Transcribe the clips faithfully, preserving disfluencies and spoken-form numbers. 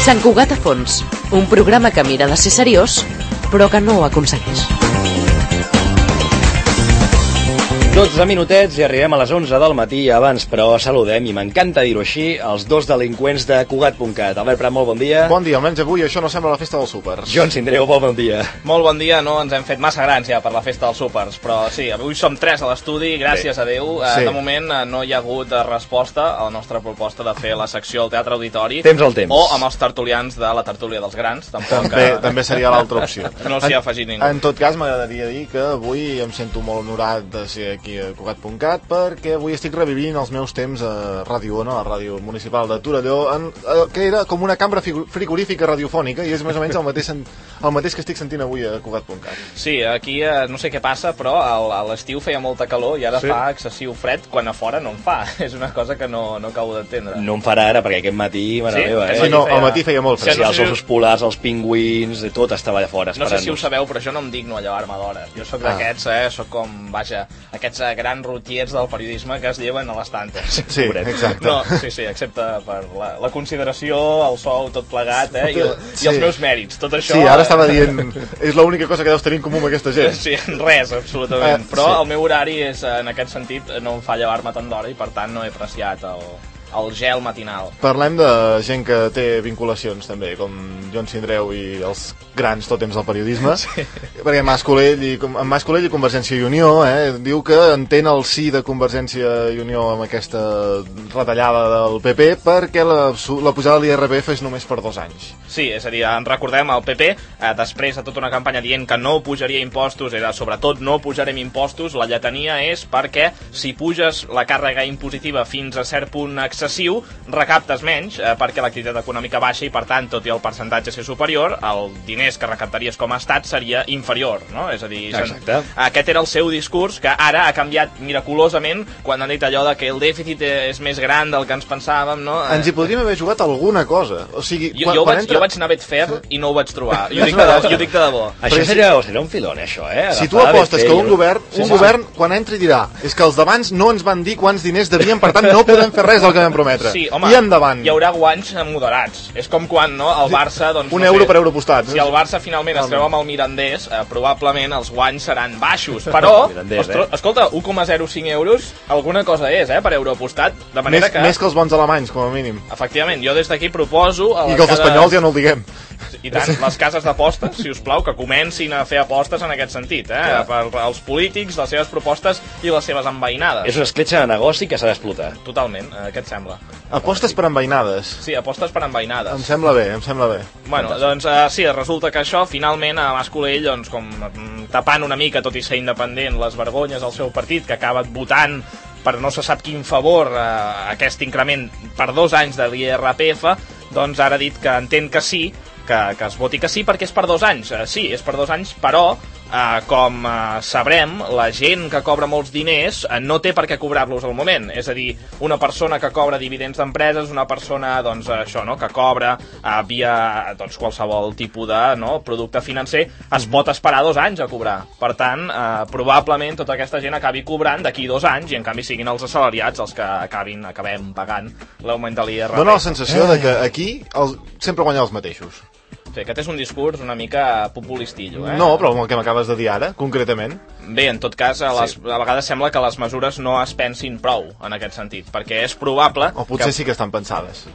Sant Cugat a fons, un programa que mira de ser seriós, però que no ho aconsegueix. dotze minutets i arribem a les onze del matí. Abans, però, saludem, i m'encanta dir-ho així, els dos delinqüents de Cugat punt cat. Albert Prat, molt bon dia. Bon dia, almenys avui això no sembla la festa dels súpers. Joan Sindreu, molt bon dia. Molt bon dia, no ens hem fet massa grans ja per la festa dels súpers, però sí, avui som tres a l'estudi, gràcies sí. a Déu. Sí. De moment no hi ha hagut resposta a la nostra proposta de fer la secció al Teatre Auditori. Temps al temps. O amb els tertulians de la tertúlia dels grans. Tampoc també, que... també seria l'altra opció. No s'hi ha afegit ningú. En tot cas, m'agradaria dir que avui em sento molt honorat de ser aquí a Cugat punt cat perquè avui estic revivint els meus temps a Ràdio Ona, la ràdio municipal de Torelló, en, eh, que era com una cambra frigorífica radiofònica, i és més o menys el mateix, el mateix que estic sentint avui a Cugat punt cat. Sí, aquí eh, no sé què passa, però a l'estiu feia molta calor i ara sí. fa excessiu fred, quan a fora no en fa. És una cosa que no, no acabo d'entendre. No en farà ara, perquè aquest matí, mare sí? meva, eh? Sí, no, al matí feia molt fred. Sí, els ossos polars, els pingüins, tot estava allà fora esperant-nos. No sé si ho sabeu, però jo no em digno a llevar-me d'hora. Jo sóc ah. d'aquests, eh? Sóc com, vaja, aquests eh, grans rotiers del periodisme que es lleven a les tantes. Sí, exacte. No, sí, sí, excepte per la, la consideració, el sou, tot plegat, eh? I, sí. i els meus mèrits, tot això... Sí, ara estava dient, és l'única cosa que deus tenir en comú amb aquesta gent. Sí, res, absolutament. Eh, Però sí. el meu horari és, en aquest sentit, no em fa llevar-me tant d'hora i per tant no he apreciat el... el gel matinal. Parlem de gent que té vinculacions també, com Joan Sindreu i els grans tòtems del periodisme, sí. perquè Mas Colell i, en Mas Colell i Convergència i Unió eh, diu que entén el sí de Convergència i Unió amb aquesta retallada del P P perquè la, la pujada de l'I R P F és només per dos anys. Sí, és a dir, en recordem el P P, eh, després de tota una campanya dient que no pujaria impostos, era sobretot no pujarem impostos, la lletania és perquè si puges la càrrega impositiva fins a cert punt excessiu, recaptes menys, eh, perquè l'activitat econòmica baixa i per tant, tot i el percentatge ser superior, el diners que recaptaries com a estat seria inferior, no? És a dir, exacte. Aquest era el seu discurs, que ara ha canviat miraculosament quan han dit allò de que el dèficit és més gran del que ens pensàvem, no? Ens hi podríem haver jugat alguna cosa. O sigui, jo, quan, jo, quan vaig, entra... jo vaig anar a Betfair i no ho vaig trobar. Jo dic de, jo dic de debò. Això seria, seria un filon, això, eh? Si tu apostes que un govern, un sí, govern quan entri dirà és que els d'abans no ens van dir quants diners devien, per tant no podem fer res del que vam prometre. Sí, home, i endavant. Hi haurà guanys moderats. És com quan no, el Barça... Doncs, un no euro sé, per euro apostat. Si el Barça finalment es creu amb el Mirandés, eh, probablement els guanys seran baixos. Però, Mirandés, ostro, eh? escolta, un coma zero cinc euros, alguna cosa és, eh, per euro apostat. De manera més, que... més que els bons alemanys, com a mínim. Efectivament, jo des d'aquí proposo... A I que els cada... espanyols ja no el diguem. I tant, les cases d'apostes, si us plau, que comencin a fer apostes en aquest sentit, eh? Per als polítics, les seves propostes i les seves envainades. És una escletxa de negoci que s'ha d'explotar. Totalment, eh, què et sembla? Apostes per envainades. Sí, apostes per envainades. Em sembla bé, em sembla bé. Bueno, doncs eh, sí, resulta que això, finalment, a Mas Colell, doncs, com tapant una mica, tot i ser independent, les vergonyes del seu partit, que ha acabat votant per no se sap quin favor eh, aquest increment per dos anys de l'I R P F, doncs ara ha dit que entén que sí, que, que es voti que sí perquè és per dos anys. Eh, sí, és per dos anys, però eh, com eh, sabrem, la gent que cobra molts diners eh, no té per què cobrar-los al moment. És a dir, una persona que cobra dividends d'empreses, una persona doncs, això, no, que cobra eh, via doncs, qualsevol tipus de no, producte financer, es pot esperar dos anys a cobrar. Per tant, eh, probablement tota aquesta gent acabi cobrant d'aquí dos anys i en canvi siguin els assalariats els que acabin acabem pagant l'augment de l'I R P F. Dóna la sensació de que aquí els, sempre guanyen els mateixos. Sí, aquest és un discurs una mica populistillo, eh? No, però amb el que m'acabes de dir ara, concretament. Bé, en tot cas, a, les, sí. a vegades sembla que les mesures no es pensin prou en aquest sentit, perquè és probable... O potser que... sí que estan pensades.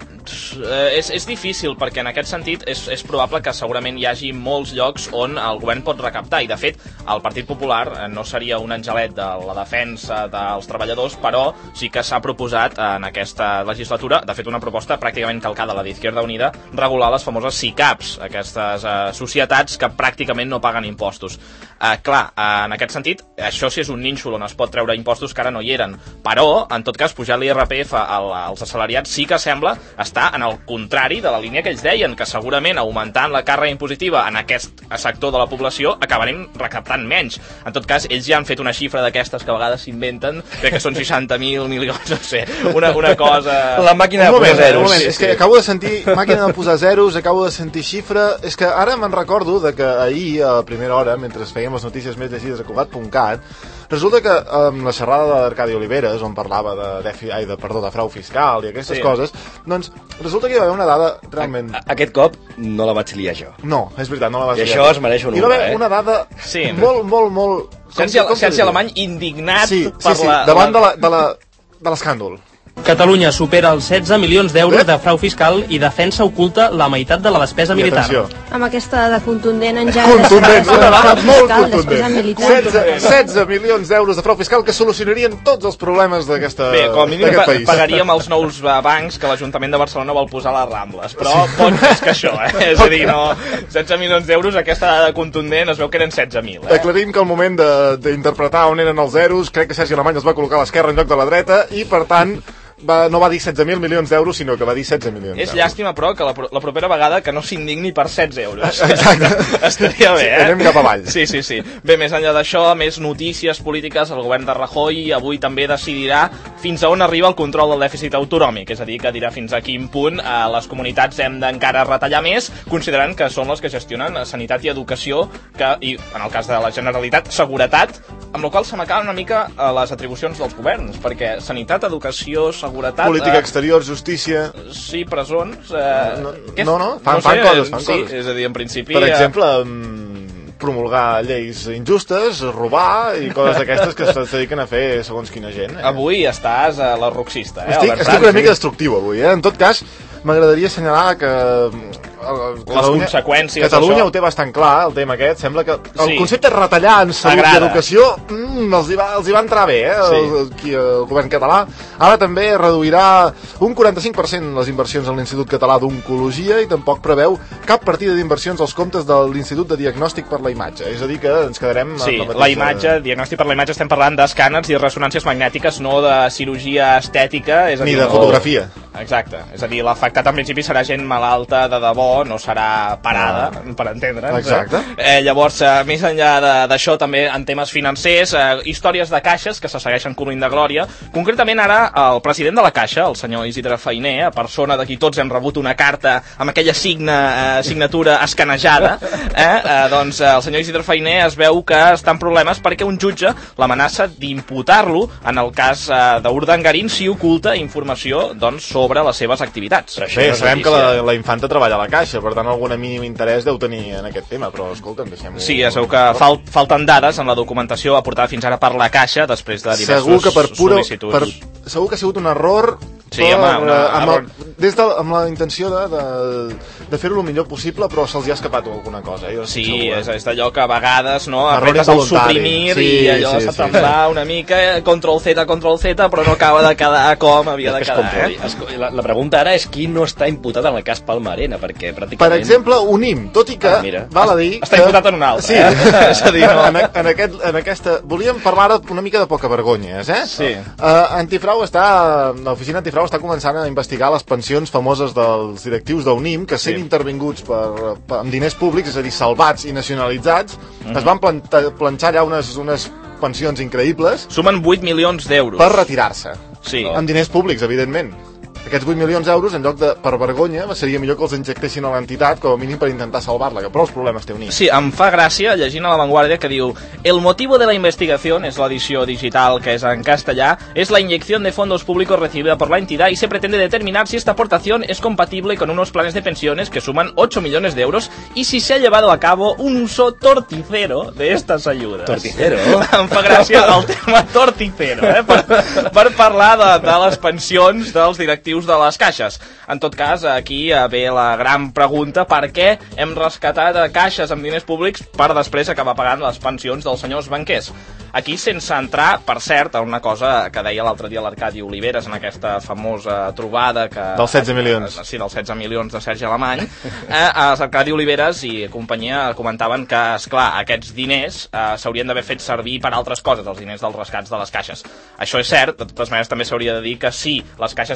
Eh, és, és difícil perquè en aquest sentit és, és probable que segurament hi hagi molts llocs on el govern pot recaptar i de fet el Partit Popular no seria un angelet de la defensa dels treballadors, però sí que s'ha proposat en aquesta legislatura, de fet una proposta pràcticament calcada a la d'Izquierda Unida, regular les famoses SICAPs, aquestes eh, societats que pràcticament no paguen impostos. Eh, clar, eh, en aquest sentit això sí és un nínxol on es pot treure impostos que ara no hi eren, però en tot cas pujar l'I R P F als assalariats sí que sembla està en el contrari de la línia que ells deien, que segurament augmentant la càrrega impositiva en aquest sector de la població acabarem recaptant menys. En tot cas, ells ja han fet una xifra d'aquestes que a vegades s'inventen, crec que són seixanta mil milions, no sé, una, una cosa... La màquina de posar zeros. Un moment, és que acabo de sentir màquina de posar zeros, acabo de sentir xifra, és que ara me'n recordo de que ahir, a primera hora, mentre fèiem les notícies més llegides a Cugat punt cat, Resulta que amb la xerrada d'Arcadi Oliveres, on parlava de, defi, ai, de, perdó, de frau fiscal i aquestes sí. coses, doncs resulta que hi va haver una dada realment... A, a, aquest cop no la vaig liar jo. No, és veritat, no la vas liar. I liar. això es mereix un una, una, eh? Una dada sí. molt, molt, molt... Sergi, Sergi Alemany indignat sí, per sí, sí, la... davant de la, de la, de l'escàndol. Catalunya supera els setze milions d'euros de frau fiscal i defensa oculta la meitat de la despesa militar. Amb aquesta dada contundent en ja... Contundent, una dada molt contundent. setze, setze milions d'euros de frau fiscal que solucionarien tots els problemes d'aquest país. Bé, com a mínim pa pagaríem els nous bancs que l'Ajuntament de Barcelona vol posar a les Rambles, però sí. pot més que això, eh? És a dir, no, setze milions d'euros, aquesta dada contundent es veu que eren setze mil. Eh? Aclarim que al moment d'interpretar on eren els zeros, crec que Sergi Alemany els va col·locar a l'esquerra en lloc de la dreta i, per tant, Va, no va dir setze mil milions d'euros, sinó que va dir setze milions d'euros. És llàstima, però, que la, la propera vegada que no s'indigni per setze euros. Exacte. Estaria bé, eh? Anem cap avall. Sí, sí, sí. Bé, més enllà d'això, més notícies polítiques, el govern de Rajoy avui també decidirà fins a on arriba el control del dèficit autonòmic, és a dir, que dirà fins a quin punt eh, les comunitats hem d'encara retallar més, considerant que són les que gestionen sanitat i educació, que, i en el cas de la Generalitat, seguretat, amb la qual se m'acaben una mica eh, les atribucions dels governs, perquè sanitat, educació, seguretat... Política eh, exterior, justícia... Sí, presons... Eh, no, no, no, fan, no sé, fan coses, fan sí, coses. És a dir, en principi... Per exemple, promulgar lleis injustes, robar i coses d'aquestes que es dediquen a fer segons quina gent. Eh? Avui estàs a la roxista, eh? Estic, estic una mica destructiu avui, eh? En tot cas, m'agradaria assenyalar que... les conseqüències Catalunya ho té bastant clar, el tema aquest. Sembla que el sí. concepte de retallar en salut Agrada. i educació mm, els, hi va, els hi va entrar bé, eh? Sí. El, aquí, el govern català. Ara també reduirà un quaranta-cinc per cent les inversions en l'Institut Català d'Oncologia i tampoc preveu cap partida d'inversions als comptes de l'Institut de Diagnòstic per la Imatge. És a dir, que ens quedarem... Sí, la, la imatge, diagnòstic per la imatge, estem parlant d'escàners i ressonàncies magnètiques, no de cirurgia estètica. És a Ni dir, de fotografia. Exacte, és a dir, l'afectat en principi serà gent malalta de debò, no serà parada, ah. per entendre'ns. Exacte. Eh? Eh, llavors, eh, més enllà d'això, també en temes financers, eh, històries de caixes que se segueixen cobrint de glòria. Concretament ara, el president de la Caixa, el senyor Isidre Fainé, persona de qui tots hem rebut una carta amb aquella signa, eh, signatura escanejada, eh, eh, doncs eh, el senyor Isidre Fainé es veu que està en problemes perquè un jutge l'amenaça d'imputar-lo en el cas eh, d'Urdangarín si oculta informació doncs, sobre les seves activitats. Bé, sabem que la, la infanta treballa a la Caixa, per tant alguna mínim interès deu tenir en aquest tema, però escolta'm, deixem-ho... Sí, es veu que fal, falten dades en la documentació aportada fins ara per la Caixa després de diversos segur que per puro, sol·licituds. Per, segur que ha sigut un error, sí, per, home, una, amb, error. el, des de, amb la intenció de, de, de fer-ho el millor possible, però se'ls ha escapat alguna cosa. Eh? Sí, segur, és, és d'allò que a vegades no, error apretes el suprimir sí, i allò sí, se't sí, va sí. una mica, control Z, control Z, però no acaba de quedar com havia de quedar. Eh? La, la pregunta ara és qui no està imputat en el cas Palmarena, perquè pràcticament... Per exemple, Unim, tot i que ah, mira, val a dir... Està que... imputat en un altre, sí. eh? És a dir, no. en, en, aquest, en aquesta... Volíem parlar ara una mica de poca vergonyes, eh? Sí. Uh, Antifrau està... L'oficina Antifrau està començant a investigar les pensions famoses dels directius d'Unim, que sent sí. intervinguts per, per, amb diners públics, és a dir, salvats i nacionalitzats, mm-hmm. es van planta, planxar allà unes, unes pensions increïbles... Sumen vuit milions d'euros. Per retirar-se. Sí. Amb diners públics, evidentment. Aquests vuit milions d'euros, en lloc de per vergonya, seria millor que els injectessin a l'entitat, com a mínim per intentar salvar-la, que prou problemes té Unim. Sí, em fa gràcia, llegint a La Vanguardia, que diu: el motivo de la investigación, és l'edició digital que és en castellà, es la inyección de fondos públicos recibida por la entidad y se pretende determinar si esta aportación es compatible con unos planes de pensiones que suman ocho millones de euros y si se ha llevado a cabo un uso torticero de estas ayudas. Torticero? Em fa gràcia el tema torticero, eh? per, per parlar de, de les pensions dels directius de les caixes. En tot cas, aquí ve la gran pregunta: per què hem rescatat a caixes amb diners públics per després acabar pagant les pensions dels senyors banquers? Aquí, sense entrar, per cert, a una cosa que deia l'altre dia l'Arcadi Oliveres en aquesta famosa trobada que... Dels setze milions. Sí, dels setze milions de Sergi Alemany. Eh, l'Arcadi Oliveres i companyia comentaven que, esclar, aquests diners eh, s'haurien d'haver fet servir per altres coses, els diners dels rescats de les caixes. Això és cert, de totes maneres també s'hauria de dir que si les caixes s'enfonsessin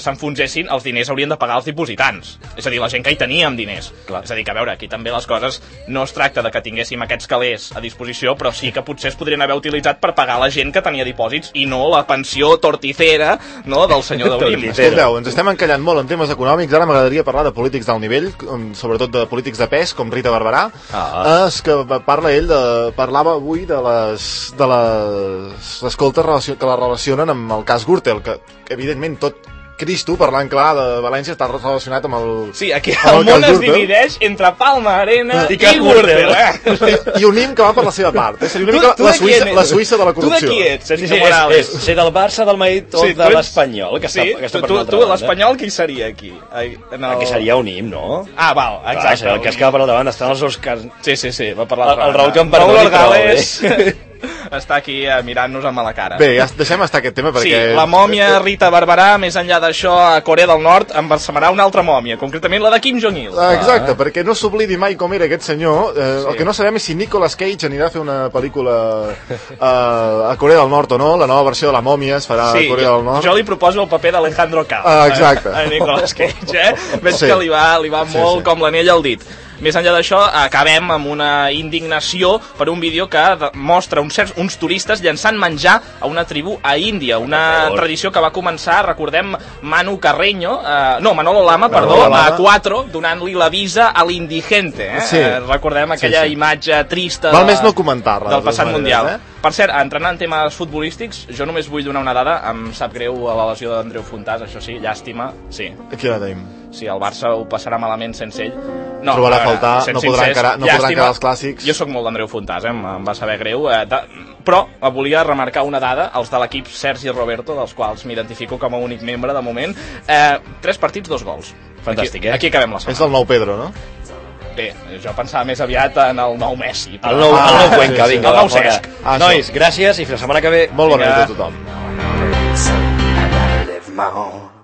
posessin, els diners haurien de pagar els dipositants. És a dir, la gent que hi teníem diners. Clar. És a dir, que a veure, aquí també les coses no es tracta de que tinguéssim aquests calés a disposició, però sí que potser es podrien haver utilitzat per pagar la gent que tenia dipòsits i no la pensió torticera, no, del senyor Daurín. Escolteu, ens estem encallant molt en temes econòmics. Ara m'agradaria parlar de polítics d'alt nivell, sobretot de polítics de pes, com Rita Barberà. Ah. És que parla ell de, parlava avui de les, de les escoltes que la relacionen amb el cas Gürtel, que evidentment tot Cristo, parlant clar de València, està relacionat amb el... Sí, aquí el, el món es divideix entre Palma Arena i, i Gürtel. Eh? I un him que va per la seva part. Eh? Seria una mica la Suïssa, la Suïssa de la corrupció. Tu de qui ets? Sí, sí, és, és ser del Barça, del Madrid o sí, de l'Espanyol, que, sí, està, que està tu, per l'altra tu, banda. l'Espanyol qui seria aquí? En el... Aquí seria un him, no? Ah, val, exacte. Clar, seria el que es queda per la davant, estan els Oscars... Sí, sí, sí, va per l'altra banda. El Raúl Campanós està aquí eh, mirant-nos amb la cara. Bé, ja deixem estar aquest tema perquè... Sí, la mòmia Rita Barberà, més enllà d'això, a Corea del Nord embalsamarà una altra mòmia, concretament la de Kim Jong-il. Ah, exacte, ah. perquè no s'oblidi mai com era aquest senyor. Eh, sí. El que no sabem és si Nicolas Cage anirà a fer una pel·lícula eh, a Corea del Nord o no. La nova versió de la mòmia es farà sí, a Corea del Nord. Jo li proposo el paper d'Alejandro Cao. Ah, exacte. A, a Nicolas Cage, eh? Veig sí. que li va, li va sí, molt sí. com l'anell al dit. Més enllà d'això, acabem amb una indignació per un vídeo que mostra uns, certs, uns turistes llançant menjar a una tribu a Índia, una tradició que va començar, recordem, Manu Carreño, eh, no, Manolo Lama, Manolo perdó, Lama. a quatre, donant-li la visa a l'indigente. Eh? Sí. Eh, recordem aquella sí, sí. imatge trista Val de, més no comentar-la, del passat maneres, mundial. Eh? Per cert, entrant en temes futbolístics, jo només vull donar una dada, em sap greu a la lesió d'Andreu Fontàs, això sí, llàstima, sí. Aquí la tenim. Sí, el Barça ho passarà malament sense ell. No, trobarà a faltar, no podrà encarar, no podrà encarar els clàssics. Jo sóc molt d'Andreu Fontàs, eh? em va saber greu. Eh, de... Però volia remarcar una dada, els de l'equip Sergi Roberto, dels quals m'identifico com a únic membre de moment. Eh, tres partits, dos gols. Fantàstic, aquí, eh? Aquí acabem la setmana. És el nou Pedro, no? Bé, jo pensava més aviat en el nou Messi. Però... El nou, ah, el nou Cuenca, vinga. El nou Cesc. Ah, Nois, gràcies i fins la setmana que ve. Molt bona nit a tothom. I gotta live my own